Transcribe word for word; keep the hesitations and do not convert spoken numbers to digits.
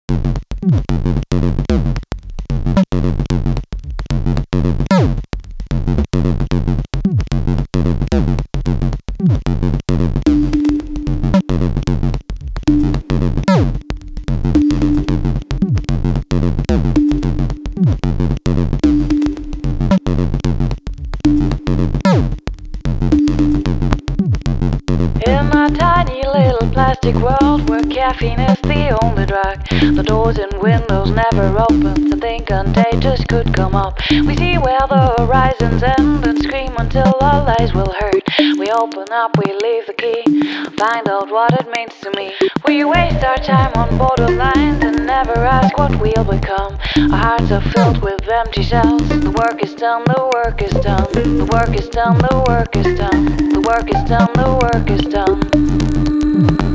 In my tiny little plastic world where caffeine is the only drug, the doors and windows never open, something contagious could come up. We see where the horizons end and scream until our lives will hurt. We open up, we leave the key, find out what it means to me. We waste our time on borderlines and never ask what we'll become. Our hearts are filled with empty shells. The work is done, the work is done. The work is done, the work is done. The work is done, the work is done.